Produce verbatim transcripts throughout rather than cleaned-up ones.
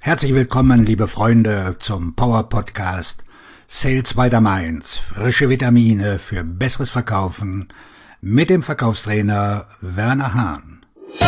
Herzlich willkommen, liebe Freunde, zum Power Podcast Sales by the Mainz. Frische Vitamine für besseres Verkaufen mit dem Verkaufstrainer Werner Hahn.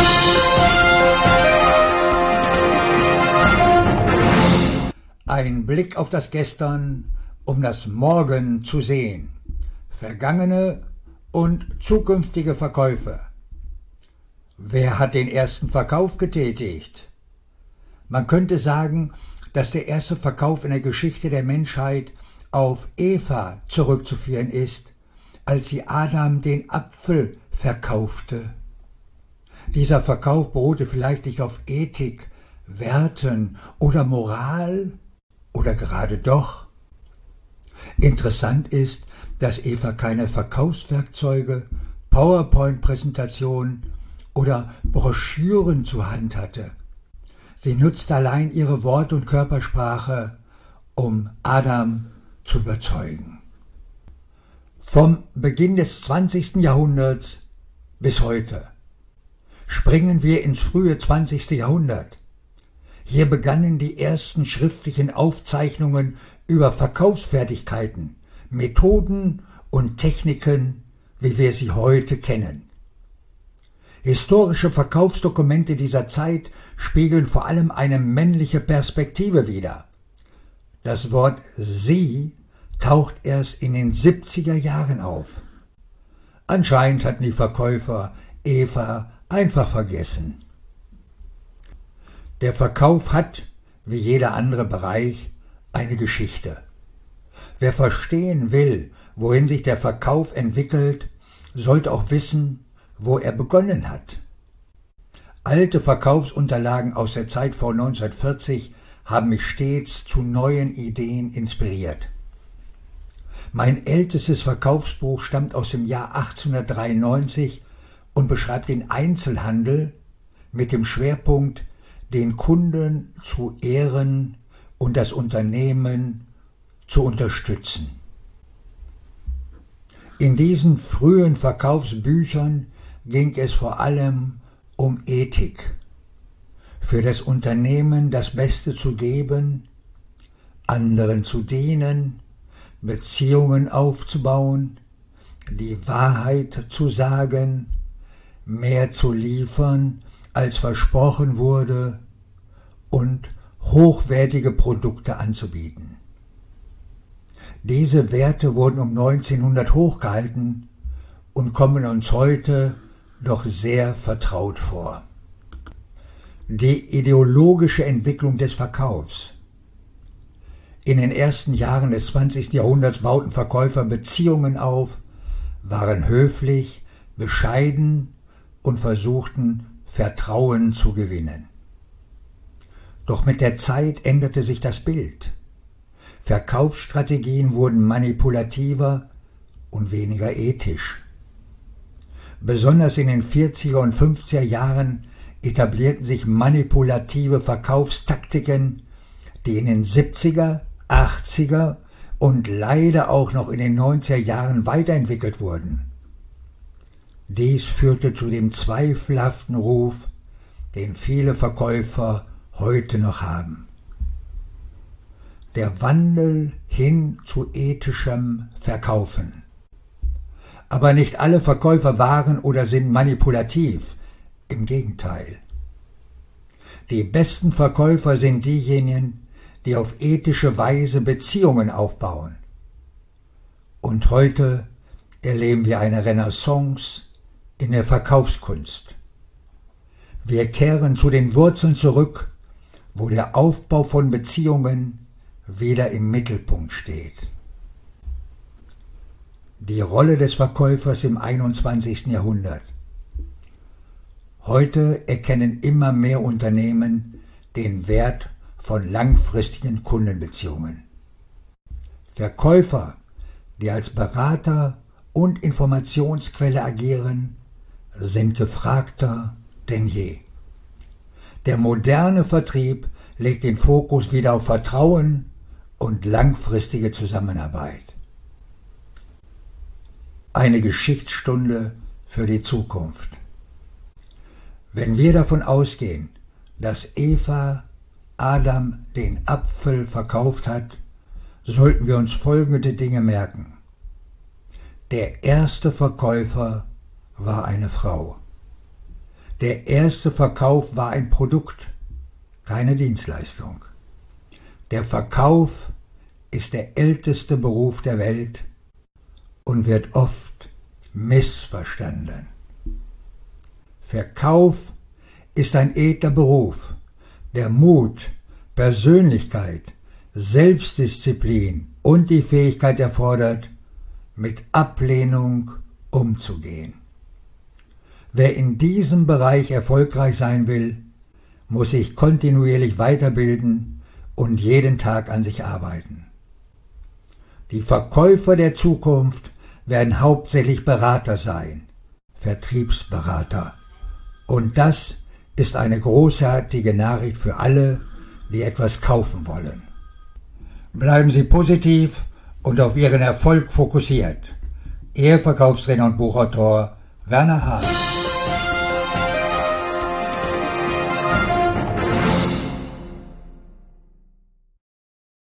Ein Blick auf das Gestern, um das Morgen zu sehen. Vergangene und zukünftige Verkäufe. Wer hat den ersten Verkauf getätigt? Man könnte sagen, dass der erste Verkauf in der Geschichte der Menschheit auf Eva zurückzuführen ist, als sie Adam den Apfel verkaufte. Dieser Verkauf beruhte vielleicht nicht auf Ethik, Werten oder Moral, oder gerade doch. Interessant ist, dass Eva keine Verkaufswerkzeuge, PowerPoint-Präsentationen oder Broschüren zur Hand hatte. Sie nutzte allein ihre Wort- und Körpersprache, um Adam zu überzeugen. Vom Beginn des zwanzigsten Jahrhunderts bis heute springen wir ins frühe zwanzigste Jahrhundert. Hier begannen die ersten schriftlichen Aufzeichnungen über Verkaufsfertigkeiten, Methoden und Techniken, wie wir sie heute kennen. Historische Verkaufsdokumente dieser Zeit spiegeln vor allem eine männliche Perspektive wider. Das Wort Sie taucht erst in den siebziger Jahren auf. Anscheinend hatten die Verkäufer Eva einfach vergessen. Der Verkauf hat, wie jeder andere Bereich, eine Geschichte. Wer verstehen will, wohin sich der Verkauf entwickelt, sollte auch wissen, wo er begonnen hat. Alte Verkaufsunterlagen aus der Zeit vor neunzehnhundertvierzig haben mich stets zu neuen Ideen inspiriert. Mein ältestes Verkaufsbuch stammt aus dem Jahr achtzehnhundertdreiundneunzig und beschreibt den Einzelhandel mit dem Schwerpunkt, den Kunden zu ehren und das Unternehmen zu unterstützen. In diesen frühen Verkaufsbüchern ging es vor allem um Ethik, für das Unternehmen das Beste zu geben, anderen zu dienen, Beziehungen aufzubauen, die Wahrheit zu sagen, mehr zu liefern, als versprochen wurde, und hochwertige Produkte anzubieten. Diese Werte wurden um neunzehnhundert hochgehalten und kommen uns heute doch sehr vertraut vor. Die ideologische Entwicklung des Verkaufs. In den ersten Jahren des zwanzigsten Jahrhunderts bauten Verkäufer Beziehungen auf, waren höflich, bescheiden und versuchten, Vertrauen zu gewinnen. Doch mit der Zeit änderte sich das Bild. Verkaufsstrategien wurden manipulativer und weniger ethisch. Besonders in den vierziger und fünfziger Jahren etablierten sich manipulative Verkaufstaktiken, die in den siebziger, achtziger und leider auch noch in den neunziger Jahren weiterentwickelt wurden. Dies führte zu dem zweifelhaften Ruf, den viele Verkäufer heute noch haben. Der Wandel hin zu ethischem Verkaufen. Aber nicht alle Verkäufer waren oder sind manipulativ, im Gegenteil. Die besten Verkäufer sind diejenigen, die auf ethische Weise Beziehungen aufbauen. Und heute erleben wir eine Renaissance in der Verkaufskunst. Wir kehren zu den Wurzeln zurück, wo der Aufbau von Beziehungen wieder im Mittelpunkt steht. Die Rolle des Verkäufers im einundzwanzigsten Jahrhundert. Heute erkennen immer mehr Unternehmen den Wert von langfristigen Kundenbeziehungen. Verkäufer, die als Berater und Informationsquelle agieren, sind gefragter denn je. Der moderne Vertrieb legt den Fokus wieder auf Vertrauen und langfristige Zusammenarbeit. Eine Geschichtsstunde für die Zukunft. Wenn wir davon ausgehen, dass Eva Adam den Apfel verkauft hat, sollten wir uns folgende Dinge merken. Der erste Verkäufer war eine Frau. Der erste Verkauf war ein Produkt, keine Dienstleistung. Der Verkauf ist der älteste Beruf der Welt und wird oft missverstanden. Verkauf ist ein edler Beruf, der Mut, Persönlichkeit, Selbstdisziplin und die Fähigkeit erfordert, mit Ablehnung umzugehen. Wer in diesem Bereich erfolgreich sein will, muss sich kontinuierlich weiterbilden und jeden Tag an sich arbeiten. Die Verkäufer der Zukunft werden hauptsächlich Berater sein, Vertriebsberater. Und das ist eine großartige Nachricht für alle, die etwas kaufen wollen. Bleiben Sie positiv und auf Ihren Erfolg fokussiert. Ihr Verkaufstrainer und Buchautor Werner Hahn.